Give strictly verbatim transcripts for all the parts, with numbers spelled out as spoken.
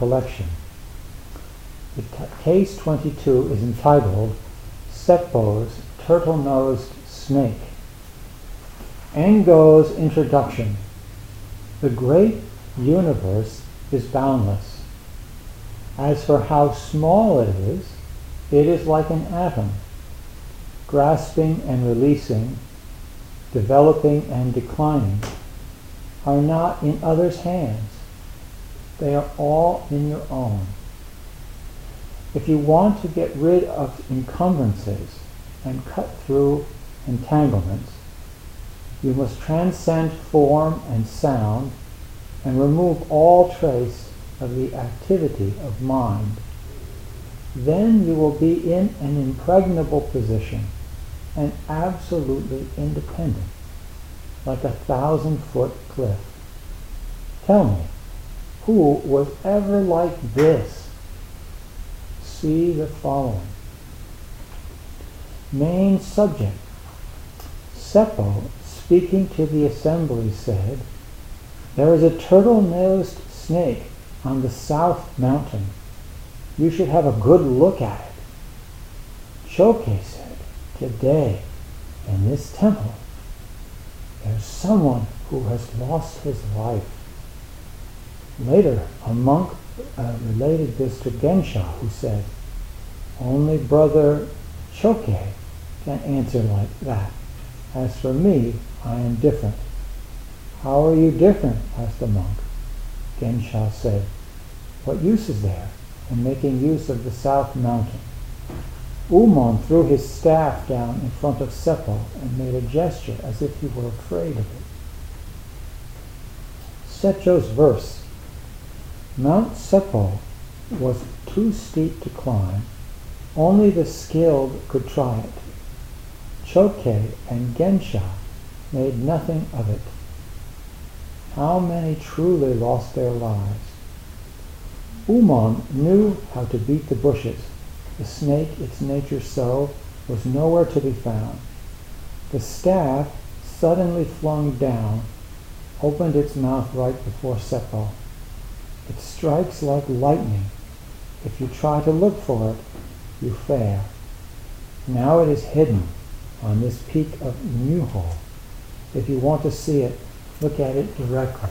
collection. The t- case twenty-two is entitled Seppo's Turtle-Nosed Snake. Engo's introduction. The great universe is boundless. As for how small it is, it is like an atom, grasping and releasing, developing and declining, are not in others' hands. They are all in your own. If you want to get rid of encumbrances and cut through entanglements, you must transcend form and sound and remove all trace of the activity of mind. Then you will be in an impregnable position and absolutely independent, like a thousand-foot cliff. Tell me, who was ever like this? See the following. Main subject. Seppo, speaking to the assembly, said, "There is a turtle-nosed snake on the south mountain. You should have a good look at it." Choke said, "Today, in this temple, there's someone who has lost his life." Later, a monk uh, related this to Gensha, who said, "Only Brother Choke can answer like that. As for me, I am different." "How are you different?" asked the monk. Gensha said, "What use is there in making use of the south mountain?" Umon threw his staff down in front of Seppo and made a gesture as if he were afraid of it. Setcho's verse. Mount Seppo was too steep to climb. Only the skilled could try it. Choke and Gensha made nothing of it. How many truly lost their lives? Umon knew how to beat the bushes. The snake, its nature so, was nowhere to be found. The staff, suddenly flung down, opened its mouth right before Seppo. It strikes like lightning. If you try to look for it, you fail. Now it is hidden on this peak of Nyuho. If you want to see it, look at it directly.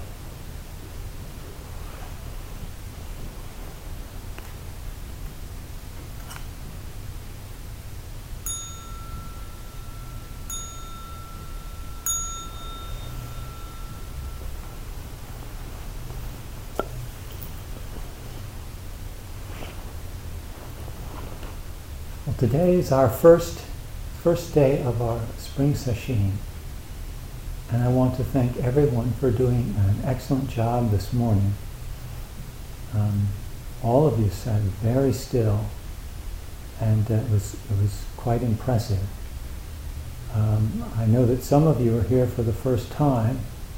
Well, today is our first first day of our spring session, and I want to thank everyone for doing an excellent job this morning. Um, all of you sat very still, and uh, it was it was quite impressive. Um, I know that some of you are here for the first time,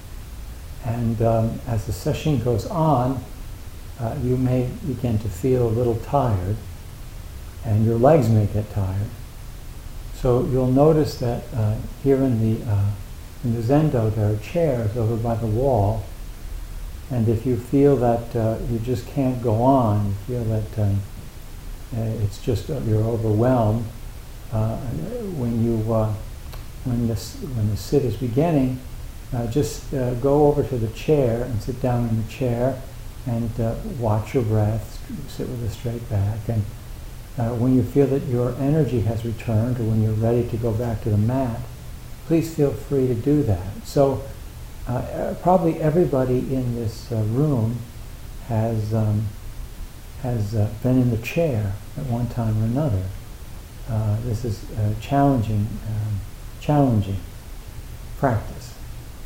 and um, as the session goes on, uh, you may begin to feel a little tired, and your legs may get tired. So you'll notice that uh, here in the uh, in the Zendo there are chairs over by the wall, and if you feel that uh, you just can't go on, you feel that um, uh, it's just uh, you're overwhelmed, uh, when you uh, when this when the sit is beginning, uh, just uh, go over to the chair and sit down in the chair, and uh, watch your breath, sit with a straight back, and Uh, when you feel that your energy has returned, or when you're ready to go back to the mat, please feel free to do that. So uh, probably everybody in this uh, room has um, has uh, been in the chair at one time or another. Uh, this is uh, challenging, um, challenging practice.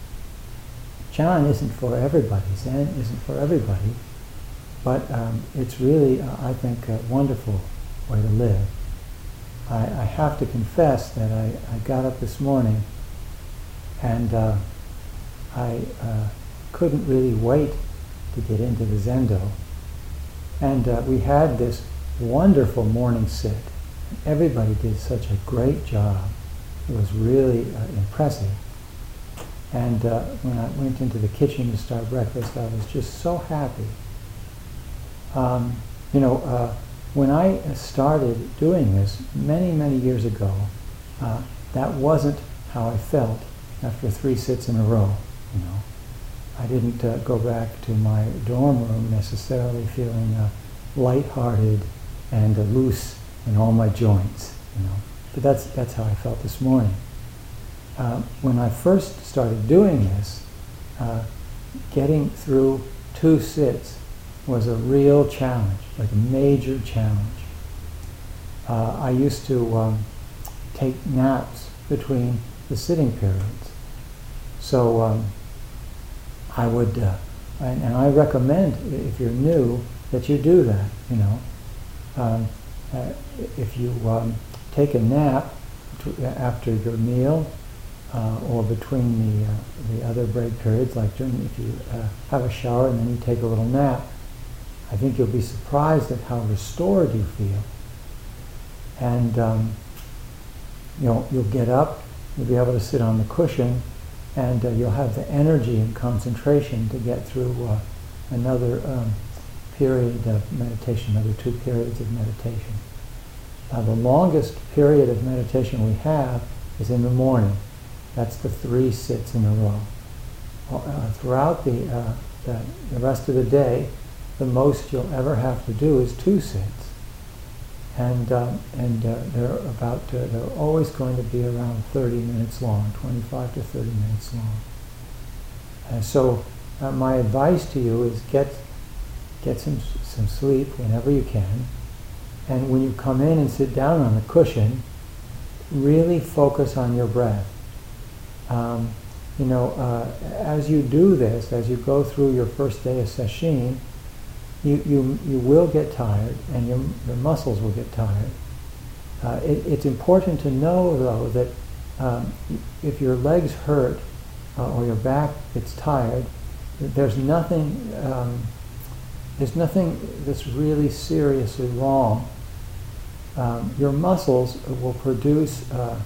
Chan isn't for everybody. Zen isn't for everybody, but um, it's really, uh, I think, a wonderful way to live. I, I have to confess that I, I got up this morning and uh, I uh, couldn't really wait to get into the Zendo. And uh, we had this wonderful morning sit. Everybody did such a great job. It was really uh, impressive. And uh, when I went into the kitchen to start breakfast, I was just so happy. Um, you know, uh, when I started doing this many, many years ago, uh, that wasn't how I felt after three sits in a row, you know. I didn't uh, go back to my dorm room necessarily feeling uh, lighthearted and uh, loose in all my joints, you know. But that's, that's how I felt this morning. Uh, when I first started doing this, uh, getting through two sits was a real challenge, like a major challenge. Uh, I used to um, take naps between the sitting periods. So um, I would, uh, and, and I recommend, if you're new, that you do that, you know. Um, uh, if you um, take a nap to, after your meal, uh, or between the, uh, the other break periods, like during, if you uh, have a shower and then you take a little nap, I think you'll be surprised at how restored you feel. And um, you know, you'll get up, you'll be able to sit on the cushion, and uh, you'll have the energy and concentration to get through uh, another um, period of meditation, another two periods of meditation. Uh, the longest period of meditation we have is in the morning. That's the three sits in a row. Uh, throughout the, uh, the, the rest of the day, the most you'll ever have to do is two sits. And, um, and uh, they're about, uh, they're always going to be around thirty minutes long, twenty-five to thirty minutes long. And so uh, my advice to you is get, get some, some sleep whenever you can. And when you come in and sit down on the cushion, really focus on your breath. Um, you know, uh, as you do this, as you go through your first day of sesshin, you, you, you will get tired, and your, your muscles will get tired. Uh, it, it's important to know, though, that um, if your legs hurt uh, or your back gets tired, there's nothing, um, there's nothing that's really seriously wrong. Um, your muscles will produce uh,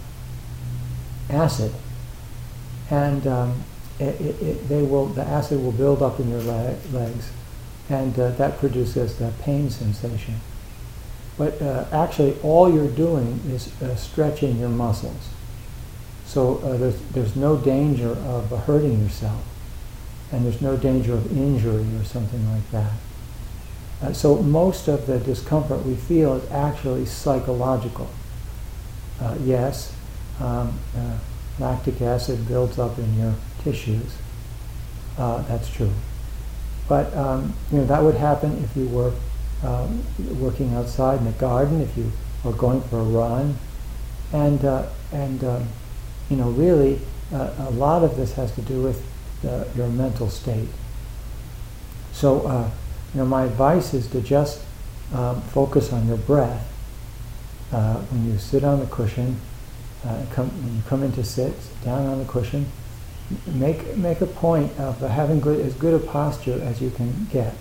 acid, and um, it, it, it, they will, the acid will build up in your le- legs, and uh, that produces that pain sensation. But uh, actually, all you're doing is uh, stretching your muscles. So uh, there's, there's no danger of uh, hurting yourself, and there's no danger of injury or something like that. Uh, so most of the discomfort we feel is actually psychological. Uh, yes, um, uh, lactic acid builds up in your tissues. Uh, that's true. But um, you know, that would happen if you were um, working outside in the garden, if you were going for a run, and uh, and um, you know, really, uh, a lot of this has to do with the, your mental state. So, uh, you know, my advice is to just um, focus on your breath uh, when you sit on the cushion. Uh, come, when you come in to sit, sit down on the cushion. Make make a point of having good, as good a posture as you can get,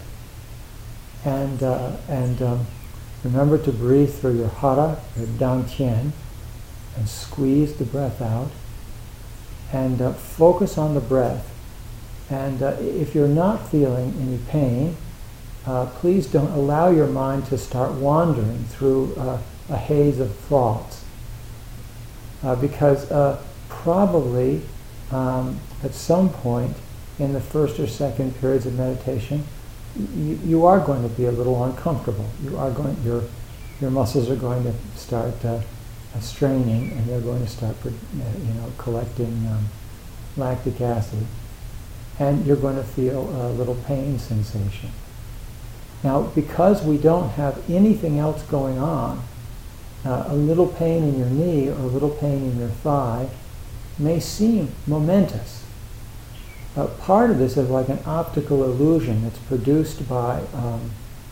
and uh, and um, remember to breathe through your hara, your dantian, and squeeze the breath out, and uh, focus on the breath. And uh, if you're not feeling any pain, uh, please don't allow your mind to start wandering through uh, a haze of thoughts, uh, because uh, probably Um, at some point in the first or second periods of meditation, you, you are going to be a little uncomfortable. You are going, your your muscles are going to start uh, straining, and they're going to start, uh, you know, collecting um, lactic acid, and you're going to feel a little pain sensation. Now, because we don't have anything else going on, uh, a little pain in your knee or a little pain in your thigh may seem momentous. Uh, part of this is like an optical illusion that's produced by um,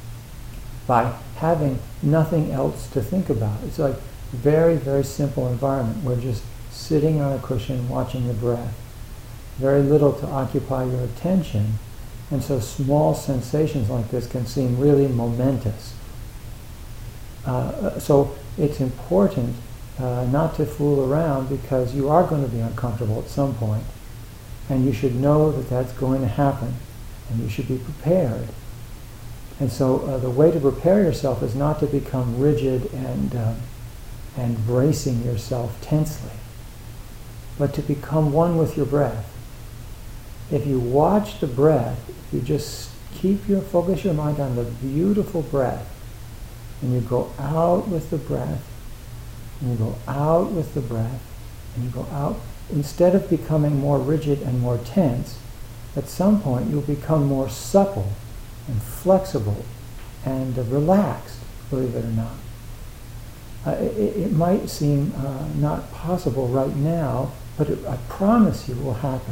by having nothing else to think about. It's like a very, very simple environment. We're just sitting on a cushion watching the breath. Very little to occupy your attention, and so small sensations like this can seem really momentous. Uh, so it's important Uh, not to fool around, because you are going to be uncomfortable at some point, and you should know that that's going to happen, and you should be prepared. And so uh, the way to prepare yourself is not to become rigid and uh, and bracing yourself tensely, but to become one with your breath. If you watch the breath, if you just keep your focus your mind on the beautiful breath, and you go out with the breath, and you go out with the breath, and you go out, instead of becoming more rigid and more tense, at some point you'll become more supple and flexible and uh, relaxed, believe it or not. Uh, it, it might seem uh, not possible right now, but it, I promise you will happen.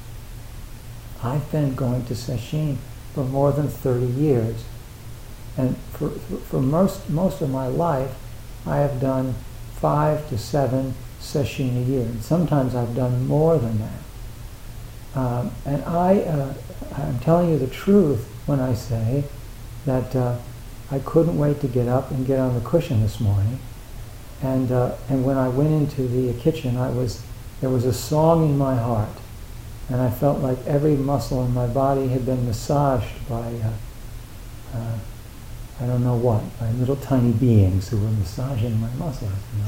I've been going to sesshin for more than thirty years, and for, for, for most, most of my life I have done five to seven sesshin a year, and sometimes I've done more than that. Um, and I, uh, I'm telling you the truth when I say that uh, I couldn't wait to get up and get on the cushion this morning. And uh, and when I went into the kitchen, I was there was a song in my heart, and I felt like every muscle in my body had been massaged by uh, uh, I don't know what, by little tiny beings who were massaging my muscles, you know.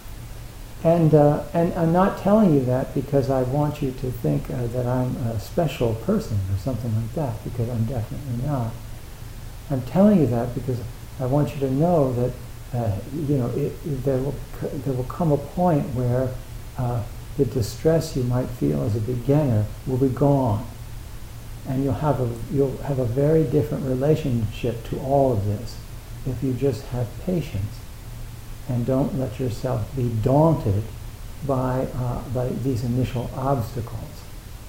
And uh, and I'm not telling you that because I want you to think uh, that I'm a special person or something like that, because I'm definitely not. I'm telling you that because I want you to know that uh, you know it, it, there will there will come a point where uh, the distress you might feel as a beginner will be gone, and you'll have a you'll have a very different relationship to all of this if you just have patience and don't let yourself be daunted by uh, by these initial obstacles.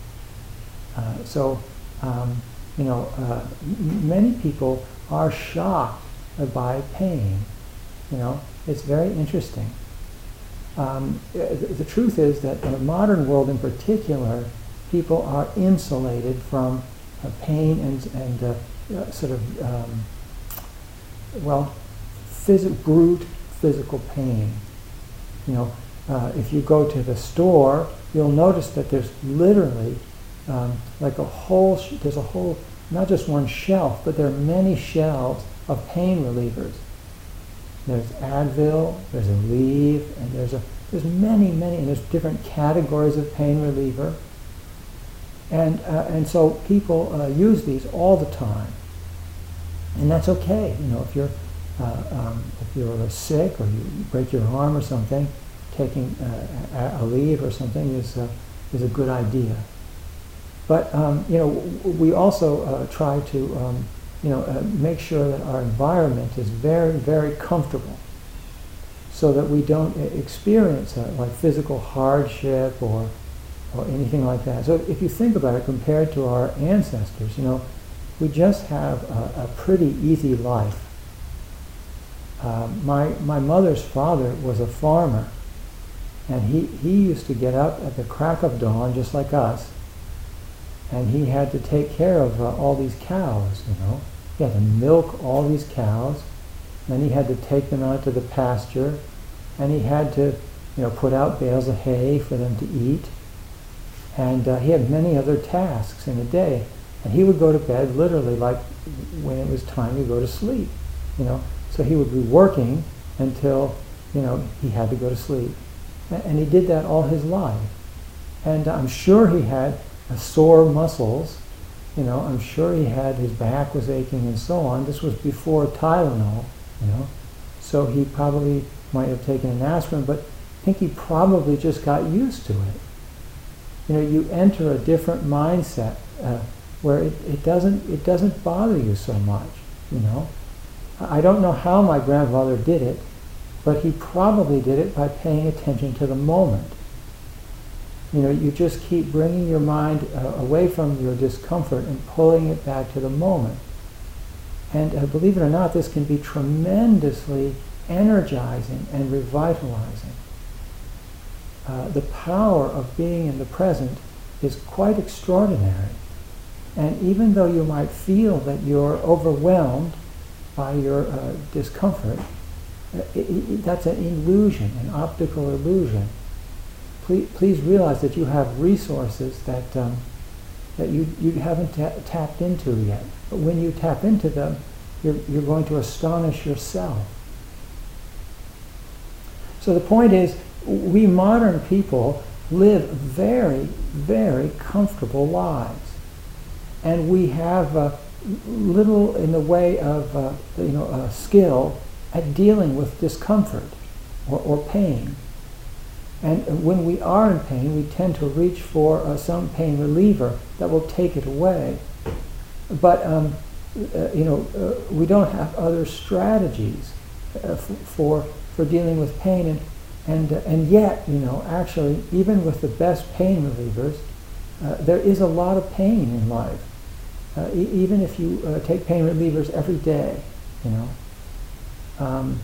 Uh, so, um, you know, uh, m- many people are shocked by pain. You know, it's very interesting. Um, the, the truth is that in the modern world, in particular, people are insulated from uh, pain and and uh, uh, sort of um, well, phys- brute physical pain. You know, uh, if you go to the store, you'll notice that there's literally um, like a whole, sh- there's a whole, not just one shelf, but there are many shelves of pain relievers. There's Advil, there's Aleve, and there's a, there's many, many, and there's different categories of pain reliever. And uh, and so people uh, use these all the time. And that's okay, you know, if you're Uh, um, if you're sick or you break your arm or something, taking uh, a Aleve or something is uh, is a good idea. But um, you know, w- we also uh, try to um, you know uh, make sure that our environment is very, very comfortable, so that we don't experience uh, like physical hardship or or anything like that. So if you think about it, compared to our ancestors, you know, we just have a, a pretty easy life. Uh, my my mother's father was a farmer, and he, he used to get up at the crack of dawn just like us, and he had to take care of uh, all these cows, you know. He had to milk all these cows, then he had to take them out to the pasture, and he had to, you know, put out bales of hay for them to eat, and uh, he had many other tasks in a day, and he would go to bed literally like when it was time to go to sleep, you know. So he would be working until, you know, he had to go to sleep. And he did that all his life. And I'm sure he had uh, sore muscles, you know, I'm sure he had, his back was aching and so on. This was before Tylenol, you know. So he probably might have taken an aspirin, but I think he probably just got used to it. You know, you enter a different mindset uh, where it, it doesn't it doesn't bother you so much, you know. I don't know how my grandfather did it, but he probably did it by paying attention to the moment. You know, you just keep bringing your mind uh, away from your discomfort and pulling it back to the moment. And uh, believe it or not, this can be tremendously energizing and revitalizing. Uh, the power of being in the present is quite extraordinary. And even though you might feel that you're overwhelmed by your uh, discomfort, uh, it, it, that's an illusion, an optical illusion. Please, please realize that you have resources that um, that you, you haven't ta- tapped into yet. But when you tap into them, you're, you're going to astonish yourself. So the point is, we modern people live very, very comfortable lives. And we have uh, little in the way of uh, you know, uh, skill at dealing with discomfort or, or pain. And when we are in pain, we tend to reach for uh, some pain reliever that will take it away. But um, uh, you know, uh, we don't have other strategies uh, f- for for dealing with pain, and and uh, and yet, you know, actually, even with the best pain relievers, uh, there is a lot of pain in life. Uh, e- even if you uh, take pain relievers every day, you know. Um,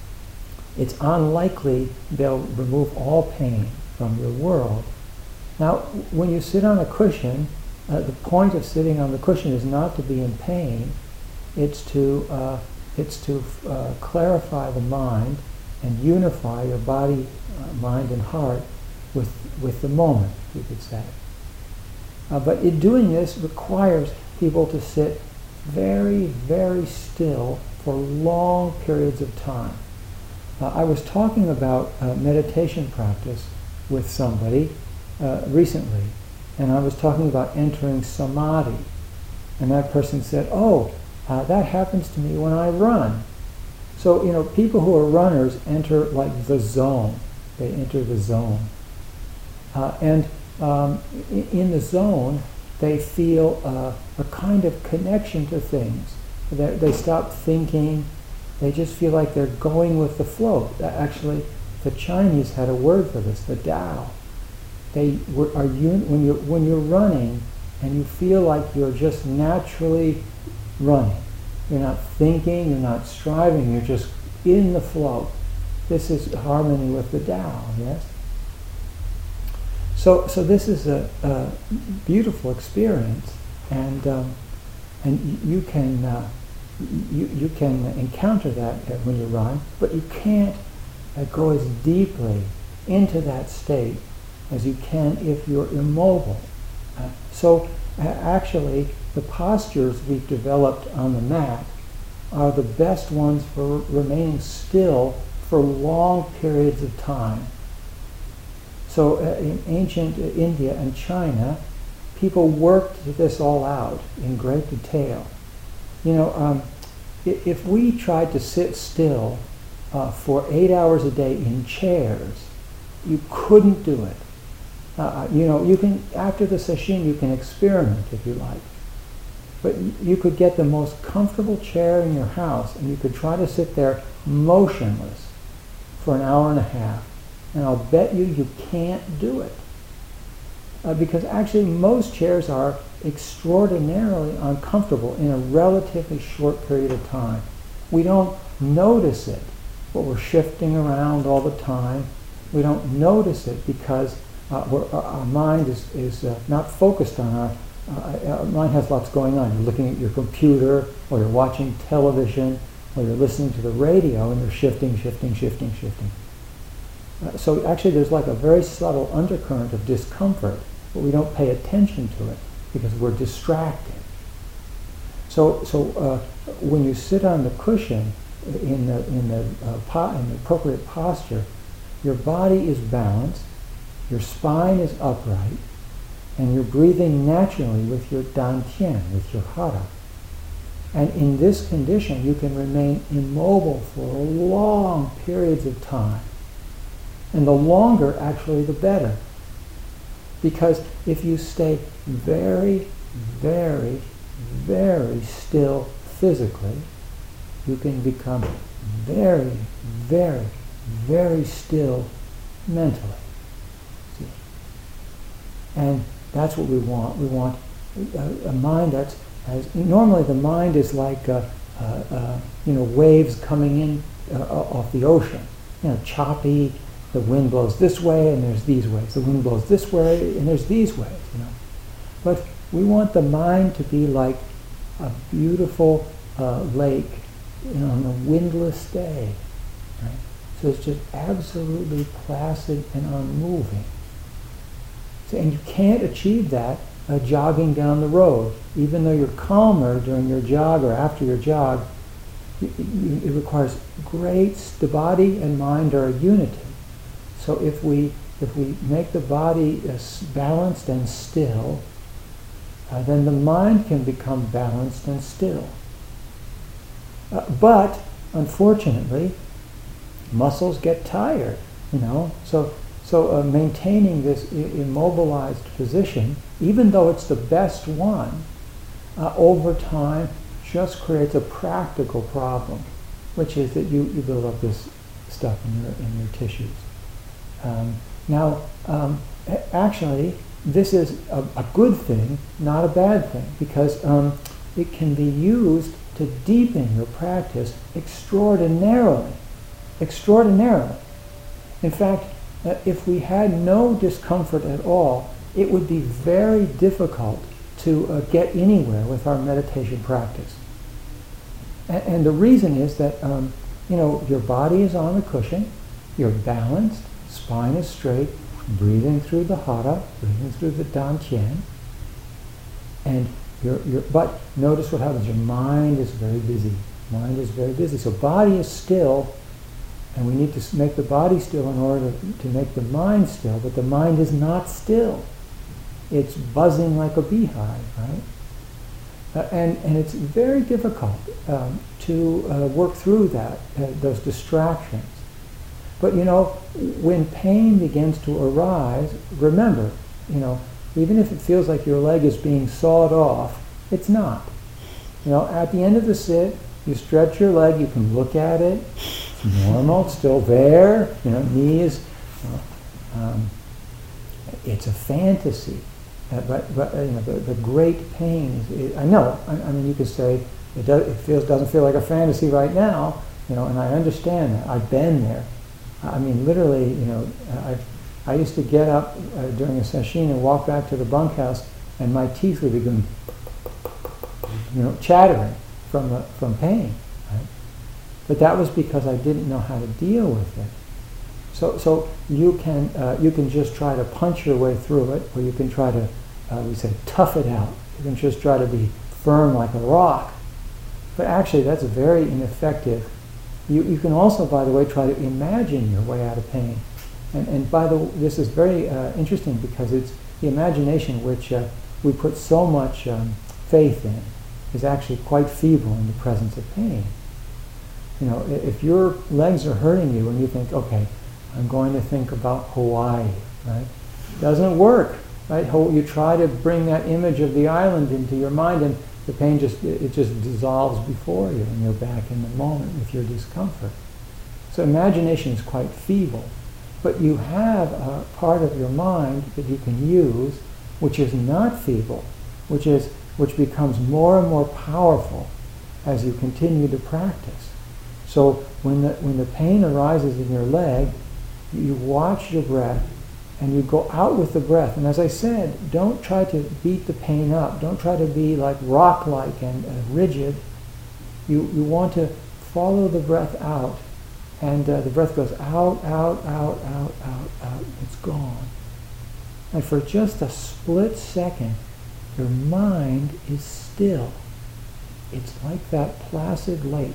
it's unlikely they'll remove all pain from your world. Now, when you sit on a cushion, uh, the point of sitting on the cushion is not to be in pain. It's to uh, it's to uh, clarify the mind and unify your body, uh, mind, and heart with with the moment, you could say. Uh, but in doing this requires people to sit very, very still for long periods of time. Uh, I was talking about uh, meditation practice with somebody uh, recently, and I was talking about entering samadhi, and that person said, "Oh, uh, that happens to me when I run." So, you know, people who are runners enter like the zone. They enter the zone. Uh, and um, in, in the zone, they feel uh, a kind of connection to things. They, they stop thinking. They just feel like they're going with the flow. Actually, the Chinese had a word for this, the Tao. They were, are un, when you're when you're running, and you feel like you're just naturally running. You're not thinking. You're not striving. You're just in the flow. This is harmony with the Tao. Yes. So so this is a, a beautiful experience, and um, and you can. Uh, You, you can encounter that when you run, but you can't uh, go as deeply into that state as you can if you're immobile. Uh, so uh, actually, the postures we've developed on the mat are the best ones for remaining still for long periods of time. So uh, in ancient India and China, people worked this all out in great detail. You know, um, if we tried to sit still uh, for eight hours a day in chairs, you couldn't do it. Uh, you know, you can, after the sesshin, you can experiment if you like. But you could get the most comfortable chair in your house, and you could try to sit there motionless for an hour and a half. And I'll bet you you can't do it. Uh, because actually most chairs are extraordinarily uncomfortable in a relatively short period of time. We don't notice it, but we're shifting around all the time. We don't notice it because uh, we're, our mind is, is uh, not focused on our, uh, our mind has lots going on. You're looking at your computer, or you're watching television, or you're listening to the radio, and you're shifting, shifting, shifting, shifting. Uh, so actually there's like a very subtle undercurrent of discomfort, but we don't pay attention to it because we're distracted. So, so uh, when you sit on the cushion in the in the uh, po- in the appropriate posture, your body is balanced, your spine is upright, and you're breathing naturally with your dantian, with your hara. And in this condition, you can remain immobile for long periods of time. And the longer, actually, the better. Because if you stay very, very, very still physically, you can become very, very, very still mentally. See? And that's what we want. We want a, a mind that's, as normally the mind is like, uh, uh, uh, you know, waves coming in uh, off the ocean. You know, choppy. The wind blows this way, and there's these ways. The wind blows this way, and there's these ways. You know, but we want the mind to be like a beautiful uh, lake, you know, on a windless day. Right? So it's just absolutely placid and unmoving. So, and you can't achieve that uh, jogging down the road. Even though you're calmer during your jog or after your jog, it, it requires great, the body and mind are a unity. So if we if we make the body uh, balanced and still, uh, then the mind can become balanced and still. Uh, but unfortunately, muscles get tired, you know. So so uh, maintaining this I- immobilized position, even though it's the best one, uh, over time just creates a practical problem, which is that you, you build up this stuff in your in your tissues. Um, now, um, a- actually, this is a, a good thing, not a bad thing, because um, it can be used to deepen your practice extraordinarily, extraordinarily. In fact, uh, if we had no discomfort at all, it would be very difficult to uh, get anywhere with our meditation practice. And, and the reason is that, um, you know, your body is on the cushion, you're balanced, spine is straight, breathing through the hara, breathing through the dantian, and you're, you're, but notice what happens. Your mind is very busy. Mind is very busy. So body is still, and we need to make the body still in order to, to make the mind still, but the mind is not still. It's buzzing like a beehive, right? Uh, and, and it's very difficult um, to uh, work through that, uh, those distractions. But you know, when pain begins to arise, remember, you know, even if it feels like your leg is being sawed off, it's not. You know, at the end of the sit, you stretch your leg, you can look at it, it's normal, it's still there, you know, knees, um, it's a fantasy. Uh, but but uh, you know, the, the great pain is, it, I know, I, I mean, you could say, it, does, it feels doesn't feel like a fantasy right now, you know, and I understand that, I've been there. I mean, literally, you know, I I used to get up uh, during a sesshin and walk back to the bunkhouse, and my teeth would be going, you know, chattering from the, from pain. Right? But that was because I didn't know how to deal with it. So so you can uh, you can just try to punch your way through it, or you can try to uh, we say tough it out. You can just try to be firm like a rock. But actually, that's very ineffective. You, you can also, by the way, try to imagine your way out of pain. And, and by the way, this is very uh, interesting because it's the imagination which uh, we put so much um, faith in is actually quite feeble in the presence of pain. You know, if your legs are hurting you and you think, okay, I'm going to think about Hawaii, right? Doesn't work, right? You try to bring that image of the island into your mind and the pain just, it just dissolves before you and you're back in the moment with your discomfort. So imagination is quite feeble. But you have a part of your mind that you can use which is not feeble, which is which becomes more and more powerful as you continue to practice. So when the, when the pain arises in your leg, you watch your breath and you go out with the breath. And as I said, don't try to beat the pain up. Don't try to be like rock-like and uh, rigid. You, you want to follow the breath out. And uh, the breath goes out, out, out, out, out, out. It's gone. And for just a split second, your mind is still. It's like that placid lake.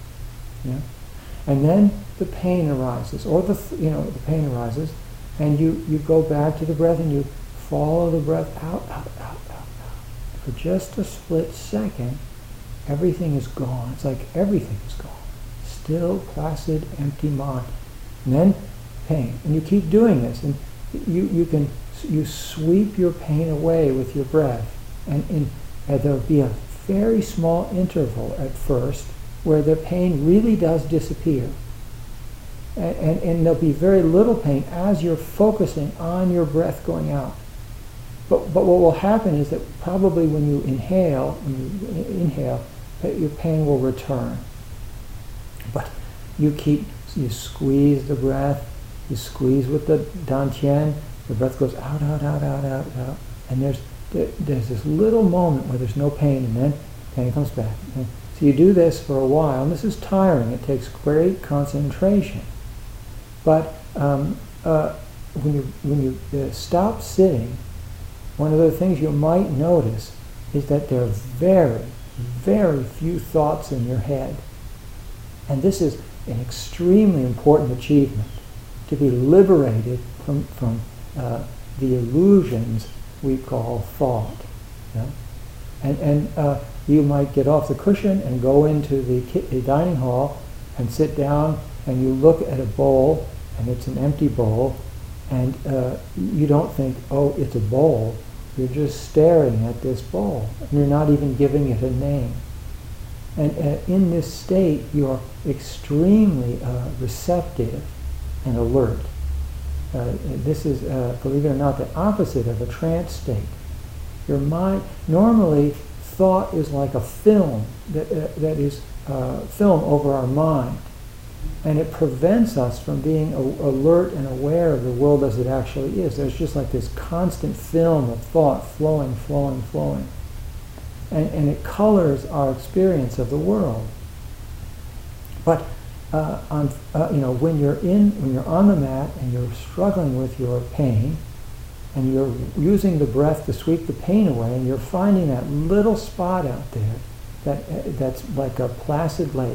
Yeah? And then the pain arises, or the you know the pain arises, and you, you go back to the breath and you follow the breath out, out, out, out, out. For just a split second, everything is gone. It's like everything is gone. Still, placid, empty mind. And then pain. And you keep doing this. And you, you can you sweep your pain away with your breath. And, in, and there'll be a very small interval at first where the pain really does disappear. And, and, and there'll be very little pain as you're focusing on your breath going out. But, but what will happen is that probably when you inhale, when you inhale, your pain will return. But you keep, you squeeze the breath, you squeeze with the dantian, the breath goes out, out, out, out, out, out, and there's there, there's this little moment where there's no pain, and then pain comes back. And so you do this for a while, and this is tiring. It takes great concentration. But um, uh, when you when you uh, stop sitting, one of the things you might notice is that there are very, very few thoughts in your head. And this is an extremely important achievement, to be liberated from, from uh, the illusions we call thought. Yeah? And, and uh, you might get off the cushion and go into the, ki- the dining hall and sit down, and you look at a bowl, and it's an empty bowl, and uh, you don't think, oh, it's a bowl. You're just staring at this bowl, and you're not even giving it a name. And uh, in this state, you're extremely uh, receptive and alert. Uh, this is, uh, believe it or not, the opposite of a trance state. Your mind, normally, thought is like a film that uh, that is uh, film over our mind, and it prevents us from being a- alert and aware of the world as it actually is. There's just like this constant film of thought flowing, flowing, flowing. And, and it colors our experience of the world. But uh, on, uh, you know, when you're in, when you're on the mat and you're struggling with your pain, and you're using the breath to sweep the pain away, and you're finding that little spot out there that uh, that's like a placid lake,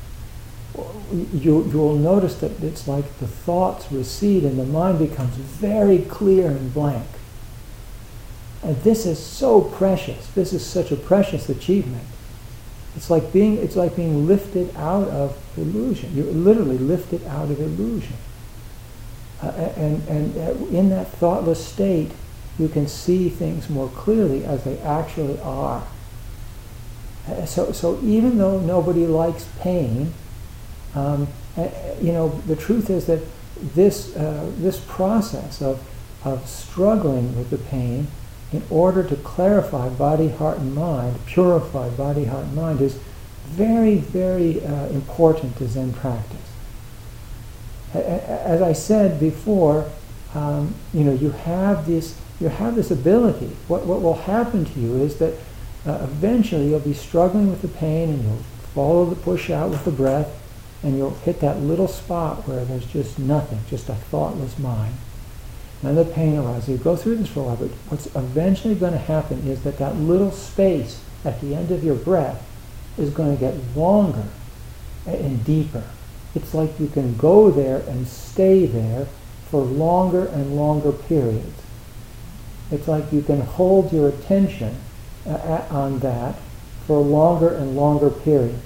you you'll notice that it's like the thoughts recede and the mind becomes very clear and blank. And this is so precious. This is such a precious achievement. It's like being it's like being lifted out of illusion. You're literally lifted out of illusion. Uh, and and uh, in that thoughtless state, you can see things more clearly as they actually are. Uh, so so even though nobody likes pain, um, uh, you know, the truth is that this uh, this process of of struggling with the pain, in order to clarify body, heart, and mind, purify body, heart, and mind, is very, very uh, important to Zen practice. As I said before, um, you know, you have this, you have this ability. What what will happen to you is that uh, eventually you'll be struggling with the pain, and you'll follow the push out with the breath, and you'll hit that little spot where there's just nothing, just a thoughtless mind. And the pain arises. You go through this for a while, but what's eventually going to happen is that that little space at the end of your breath is going to get longer and deeper. It's like you can go there and stay there for longer and longer periods. It's like you can hold your attention uh, at, on that for a longer and longer period.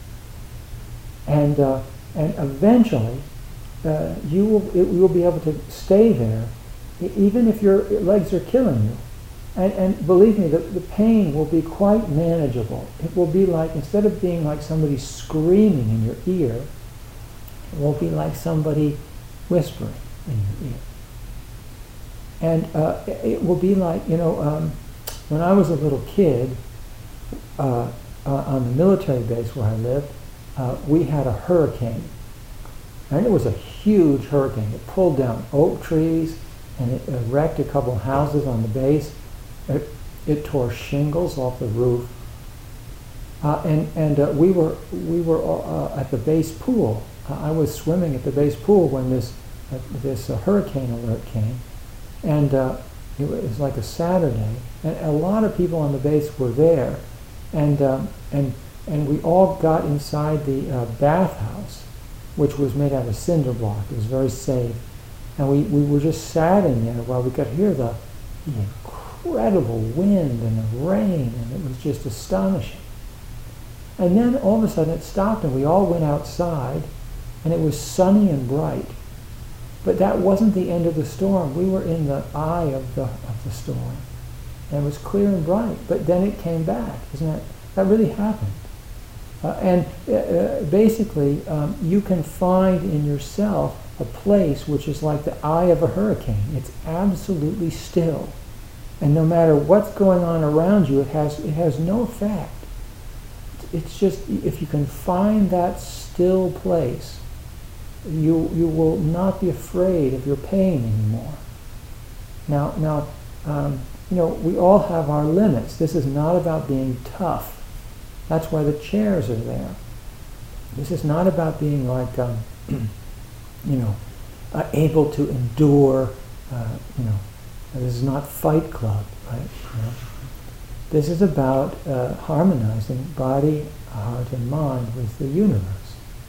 And uh, and eventually, uh, you will it, you will be able to stay there, even if your legs are killing you. And, and believe me, the, the pain will be quite manageable. It will be like, instead of being like somebody screaming in your ear, it will be like somebody whispering in your ear. And uh, it will be like, you know, um, when I was a little kid, uh, uh, on the military base where I lived, uh, we had a hurricane. And it was a huge hurricane. It pulled down oak trees, and it uh, wrecked a couple houses on the base. It, it tore shingles off the roof. Uh, and and uh, we were we were uh, at the base pool. Uh, I was swimming at the base pool when this uh, this uh, hurricane alert came, and uh, it was like a Saturday, and a lot of people on the base were there, and um, and and we all got inside the uh, bathhouse, which was made out of cinder block. It was very safe, and we, we were just sat in there while we could hear the, the incredible wind and the rain, and it was just astonishing. And then all of a sudden it stopped, and we all went outside, and it was sunny and bright. But that wasn't the end of the storm. We were in the eye of the of the storm, and it was clear and bright. But then it came back. Isn't that that really happened? Uh, and uh, basically, um, you can find in yourself a place which is like the eye of a hurricane. It's absolutely still, and no matter what's going on around you, it has it has no effect. It's just, if you can find that still place, you you will not be afraid of your pain anymore. Now, now, um, you know, we all have our limits. This is not about being tough. That's why the chairs are there. This is not about being like, um, you know, uh, able to endure. Uh, you know, this is not Fight Club, right? You know? This is about uh, harmonizing body, heart, and mind with the universe.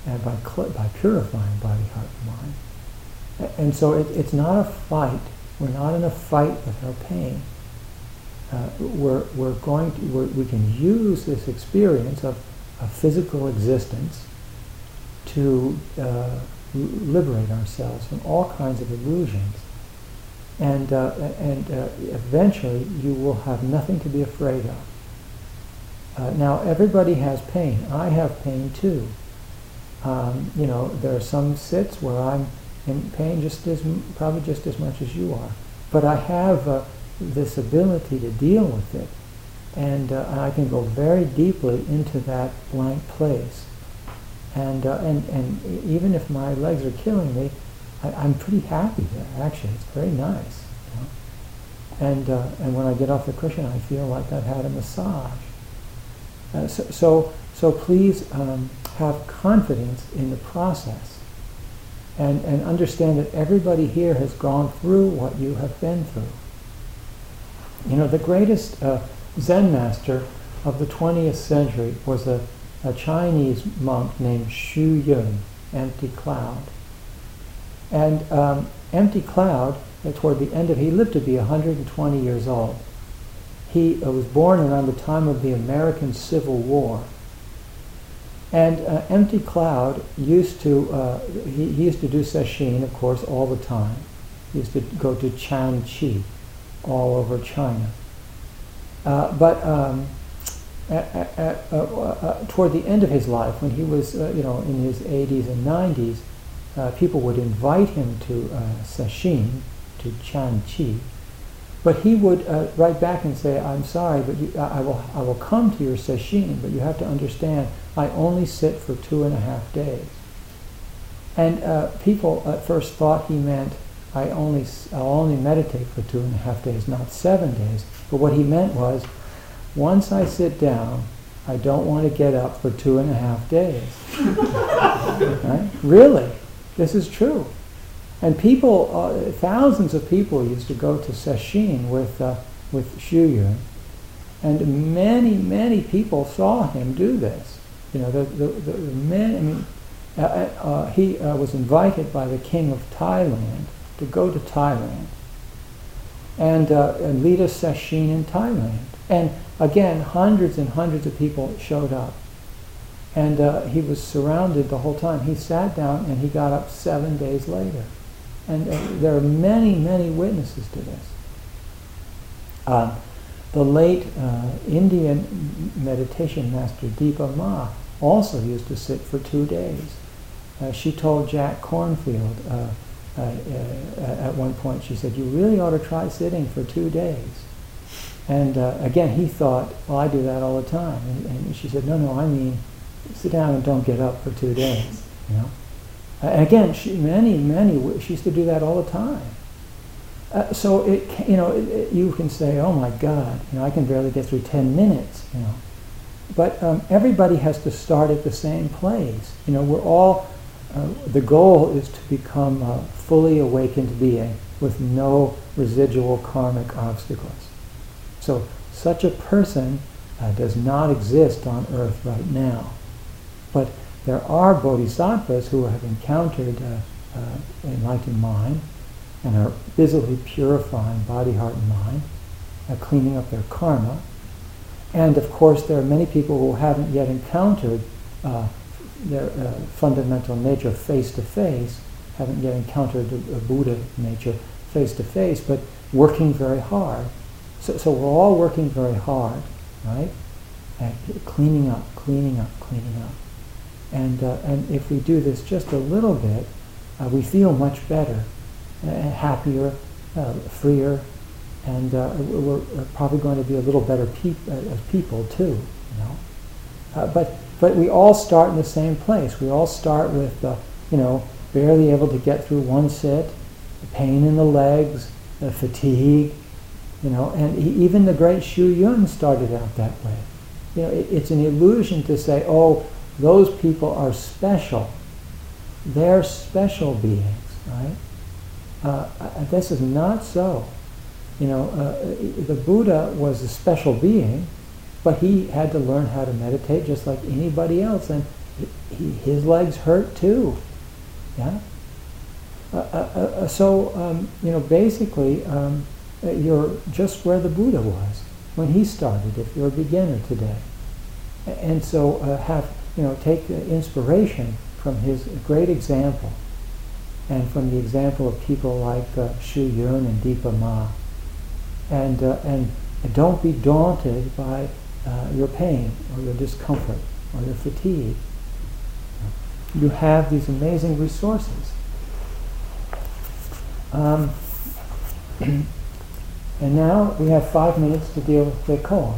and by cl- by purifying body, heart, and mind. A- And so it, it's not a fight. We're not in a fight with our pain. Uh, we're we're going to we're, we can use this experience of a physical existence to uh, liberate ourselves from all kinds of illusions, and uh, and uh, eventually you will have nothing to be afraid of. Uh, now everybody has pain. I have pain too. Um, you know, there are some sits where I'm in pain just as probably just as much as you are, but I have uh, this ability to deal with it, and uh, I can go very deeply into that blank place. And, uh, and and even if my legs are killing me, I, I'm pretty happy there. Actually, it's very nice. You know? And uh, and when I get off the cushion, I feel like I've had a massage. Uh, so, so so please um, have confidence in the process, and and understand that everybody here has gone through what you have been through. You know, the greatest uh, Zen master of the twentieth century was a a Chinese monk named Xu Yun, Empty Cloud. And um, Empty Cloud, uh, toward the end of, he lived to be one hundred twenty years old. He uh, was born around the time of the American Civil War. And uh, Empty Cloud used to, uh, he, he used to do sesshin, of course, all the time. He used to go to Chan Qi all over China. Uh, but um, At, at, uh, uh, toward the end of his life, when he was, uh, you know, in his eighties and nineties, uh, people would invite him to uh, sesshin, to Chan Qi, but he would uh, write back and say, "I'm sorry, but you, I will, I will come to your sesshin, but you have to understand, I only sit for two and a half days." And uh, people at first thought he meant, "I only, I'll only meditate for two and a half days, not seven days." But what he meant was, once I sit down, I don't want to get up for two and a half days. Right? Really, this is true. And people, uh, thousands of people used to go to sesshin with uh, with Xu Yun, and many, many people saw him do this. You know, the the, the, the men. I mean, uh, uh, he uh, was invited by the king of Thailand to go to Thailand and, uh, and lead a sesshin in Thailand. And again, hundreds and hundreds of people showed up. And uh, he was surrounded the whole time. He sat down and he got up seven days later. And uh, there are many, many witnesses to this. Uh, the late uh, Indian meditation master Dipa Ma also used to sit for two days. Uh, she told Jack Cornfield uh, uh, uh, at one point, she said, "You really ought to try sitting for two days." And uh, again, he thought, "Well, I do that all the time." And, and she said, "No, no, I mean, sit down and don't get up for two days." You know. Uh, and again, she, many, many, she used to do that all the time. Uh, so it, you know, it, it, you can say, "Oh my God, you know, I can barely get through ten minutes." You know, but um, everybody has to start at the same place. You know, we're all. Uh, the goal is to become a fully awakened being with no residual karmic obstacles. So such a person uh, does not exist on earth right now. But there are bodhisattvas who have encountered uh, uh, enlightened mind and are busily purifying body, heart, and mind, uh, cleaning up their karma. And of course there are many people who haven't yet encountered uh, their uh, fundamental nature face-to-face, haven't yet encountered the uh, Buddha nature face-to-face, but working very hard. So, so we're all working very hard, right? At cleaning up, cleaning up, cleaning up. And uh, and if we do this just a little bit, uh, we feel much better, uh, happier, uh, freer, and uh, we're probably going to be a little better peop- uh, as people too, you know. Uh, but but we all start in the same place. We all start with, uh, you know, barely able to get through one sit, the pain in the legs, the fatigue. You know, and he, even the great Xu Yun started out that way. You know, it, it's an illusion to say, "Oh, those people are special. They're special beings," right? Uh, this is not so. You know, uh, the Buddha was a special being, but he had to learn how to meditate just like anybody else, and he, his legs hurt too. Yeah. Uh, uh, uh, so um, you know, basically, um, you're just where the Buddha was when he started. If you're a beginner today, and so uh, have you know, take uh, inspiration from his great example, and from the example of people like uh, Shu Yun and Dipa Ma, and uh, and don't be daunted by uh, your pain or your discomfort or your fatigue. You have these amazing resources. Um, and now we have five minutes to deal with the koan.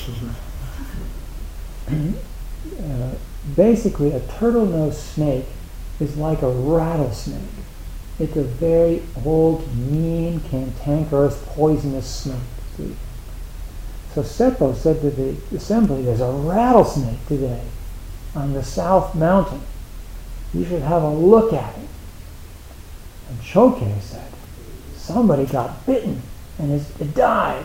uh, basically, a turtle-nosed snake is like a rattlesnake. It's a very old, mean, cantankerous, poisonous snake. See? So Seppo said to the assembly, there's a rattlesnake today on the South Mountain. You should have a look at it. And Chokei said, somebody got bitten and it, it died.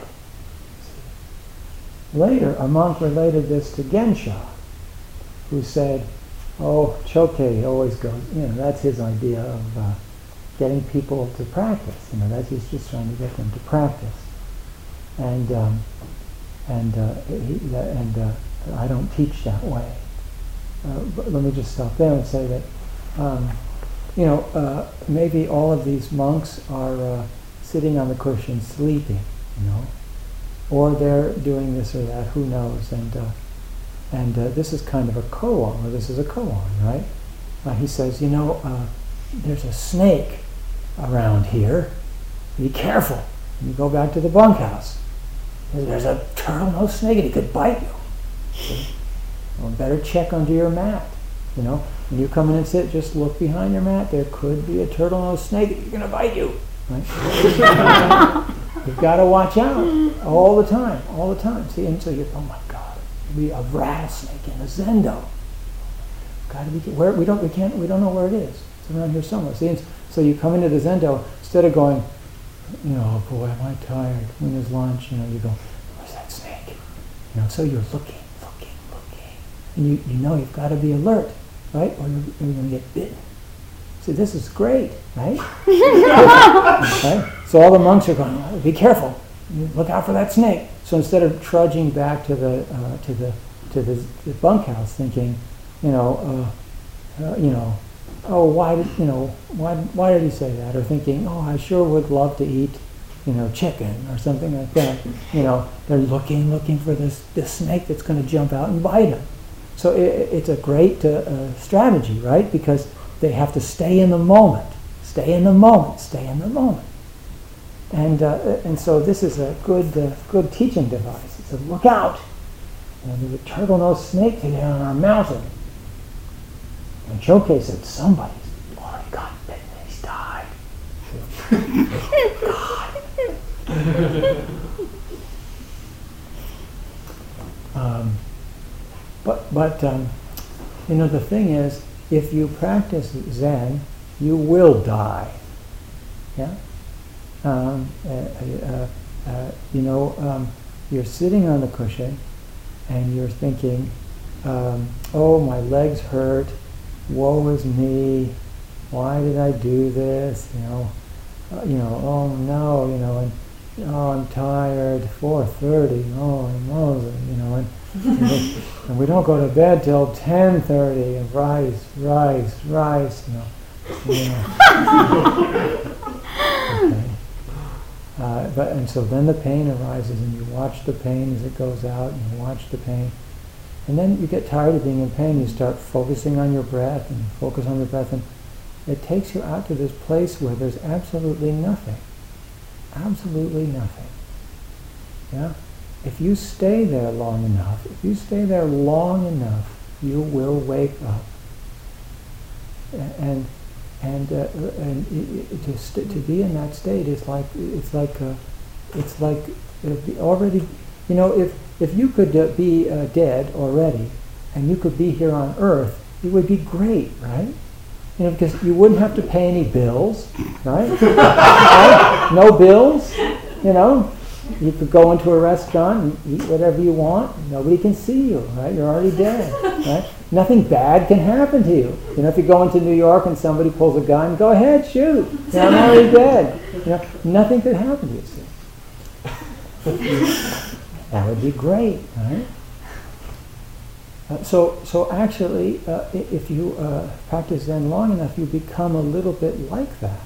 Later, a monk related this to Gensha, who said, oh, Chokei always goes, you know, that's his idea of uh, getting people to practice. You know, that's, he's just trying to get them to practice. And um, and uh, he, and uh, I don't teach that way. Uh, but let me just stop there and say that, um, you know, uh, maybe all of these monks are uh, sitting on the cushion sleeping, you know, or they're doing this or that, who knows, and uh, and uh, this is kind of a koan, or this is a koan, right? Uh, he says, you know, uh, there's a snake around here, be careful. And you go back to the bunkhouse. There's a turtle-nosed snake and he could bite you. Well, better check under your mat. You know, when you come in and sit, just look behind your mat. There could be a turtle-nosed snake that's going to bite you. Right? You've got to watch out all the time, all the time. See, and so you, oh my God, be a rattlesnake in a zendo. Got to be where we don't, we can't, we don't know where it is. It's around here somewhere. See, and so you come into the zendo instead of going, you know, oh boy, am I tired? When is lunch? You know, you go, where's that snake? You know, so you're looking, looking, looking, and you, you know you've got to be alert, right? Or you're, you're going to get bitten. See, this is great, right? Right? So all the monks are going, oh, be careful, look out for that snake. So instead of trudging back to the uh, to the to the, the bunkhouse, thinking, you know, uh, uh, you know. Oh, why did you know? Why why did he say that? Or thinking, oh, I sure would love to eat, you know, chicken or something like that. You know, they're looking, looking for this this snake that's going to jump out and bite them. So it, it's a great uh, uh, strategy, right? Because they have to stay in the moment, stay in the moment, stay in the moment. And uh, and so this is a good uh, good teaching device. It's a look out. You know, there's a turtle-nosed snake today on our mountain. And Chokei said, somebody's already got bitten and he's died. God. um, but, but um, you know, the thing is, if you practice Zen, you will die. Yeah? Um, uh, uh, uh, you know, um, you're sitting on the cushion and you're thinking, um, oh, my legs hurt. Woe is me, why did I do this, you know, uh, you know, oh no, you know, and oh, I'm tired, four thirty, oh, no, you know, and, and, we, and we don't go to bed till ten thirty, and rise, rise, rise, you know. You know. Okay. Uh, but, and so then the pain arises, and you watch the pain as it goes out, and you watch the pain. And then you get tired of being in pain, you start focusing on your breath and focus on your breath, and it takes you out to this place where there's absolutely nothing. Absolutely nothing. Yeah? If you stay there long enough, if you stay there long enough, you will wake up. And and uh, and it, it, to st- to be in that state is like it's like uh, it's like uh, already, you know, if If you could uh, be uh, dead already, and you could be here on Earth, it would be great, right? You know, because you wouldn't have to pay any bills, right? Right? No bills, you know. You could go into a restaurant and eat whatever you want. Nobody can see you, right? You're already dead, right? Nothing bad can happen to you. You know, if you go into New York and somebody pulls a gun, go ahead, shoot. You know, I'm already dead. You know, nothing could happen to you. See? That would be great, right? Uh, so, so actually, uh, if you uh, practice Zen long enough, you become a little bit like that.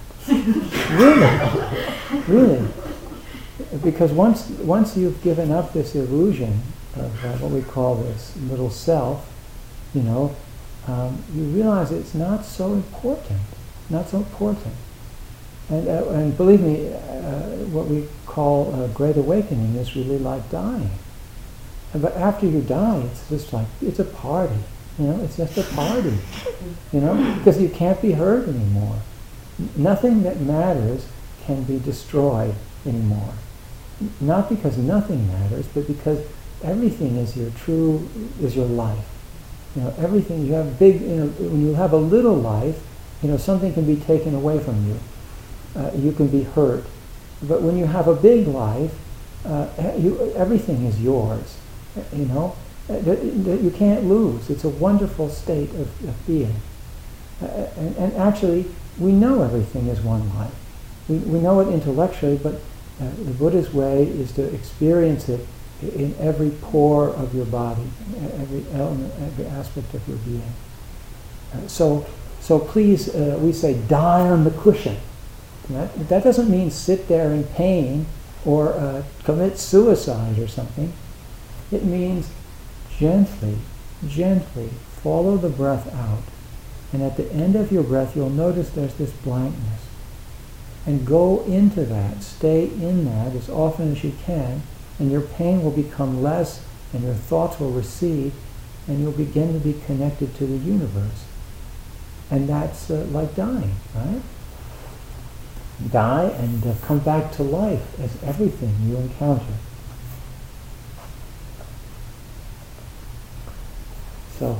Really, really. Because once once you've given up this illusion of uh, what we call this little self, you know, um, you realize it's not so important, not so important. And uh, and believe me, uh, what we call a great awakening is really like dying. But after you die, it's just like, it's a party. You know, it's just a party. You know, because you can't be hurt anymore. Nothing that matters can be destroyed anymore. Not because nothing matters, but because everything is your true, is your life. You know, everything, you have big, you know, when you have a little life, you know, something can be taken away from you. Uh, you can be hurt. But when you have a big life, uh, you, everything is yours. You know, you can't lose. It's a wonderful state of, of being. Uh, and, and actually, we know everything is one life. We, we know it intellectually, but uh, the Buddha's way is to experience it in every pore of your body, every element, every aspect of your being. Uh, so, so please, uh, we say, die on the cushion. That, that doesn't mean sit there in pain or uh, commit suicide or something. It means gently, gently follow the breath out. And at the end of your breath, you'll notice there's this blankness. And go into that, stay in that as often as you can, and your pain will become less, and your thoughts will recede, and you'll begin to be connected to the universe. And that's uh, like dying, right? Die and uh, come back to life as everything you encounter. So,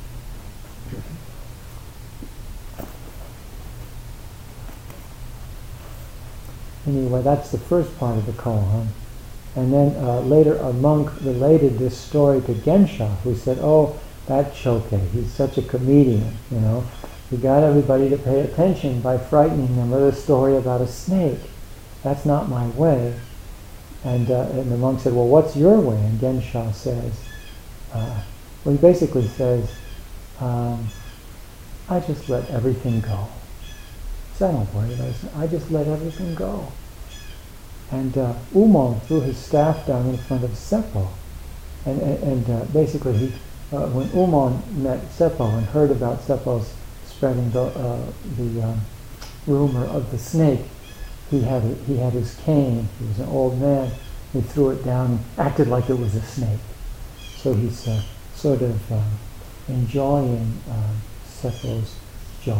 anyway, that's the first part of the koan. And then uh, later a monk related this story to Gensha, who said, oh, that Choke, he's such a comedian, you know. He got everybody to pay attention by frightening them with a story about a snake. That's not my way. And, uh, and the monk said, well, what's your way? And Gensha says, uh, well, he basically says, um, I just let everything go. So I don't worry about it. I just let everything go. And uh, Umon threw his staff down in front of Seppo. And, and, and uh, basically, he, uh, when Umon met Seppo and heard about Seppo's spreading the, uh, the um, rumor of the snake, he had, a, he had his cane. He was an old man. He threw it down and acted like it was a snake. So he's uh, sort of uh, enjoying uh, Seppo's joke.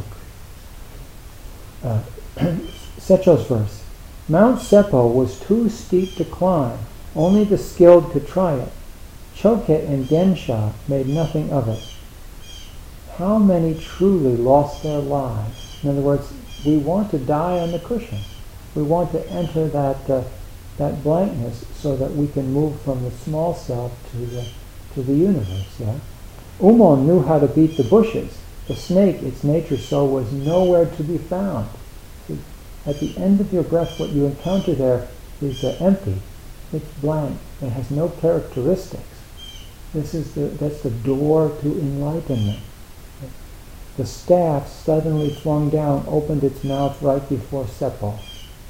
Uh, Secho's verse. Mount Seppo was too steep to climb. Only the skilled could try it. Choke and Gensha made nothing of it. How many truly lost their lives? In other words, we want to die on the cushion. We want to enter that uh, that blankness so that we can move from the small self to the to the universe. Yeah. Umon knew how to beat the bushes. The snake, its nature so, was nowhere to be found. See, at the end of your breath, what you encounter there is uh, empty. It's blank. It has no characteristics. This is the that's the door to enlightenment. The staff, suddenly flung down, opened its mouth right before Seppo.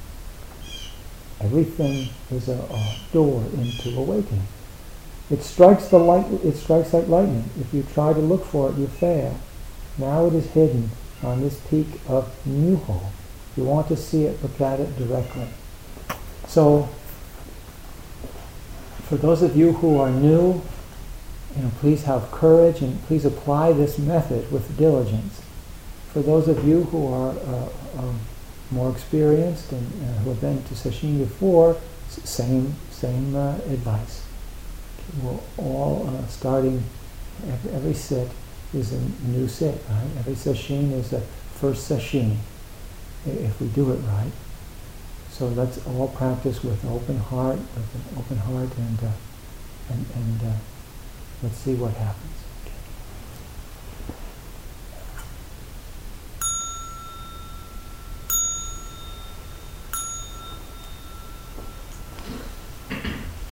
Everything is a, a door into awakening. It strikes the light. It strikes like lightning. If you try to look for it, you fail. Now it is hidden on this peak of Nyuho. If you want to see it, look at it directly. So, for those of you who are new, you know, please have courage and please apply this method with diligence. For those of you who are uh, um, more experienced and uh, who have been to sesshin before, same same uh, advice. We're all uh, starting, every, every sit is a new sit, right? Every sesshin is a first sesshin, if we do it right. so let's all practice with open heart, with an open heart, and uh, and, and uh, let's see what happens.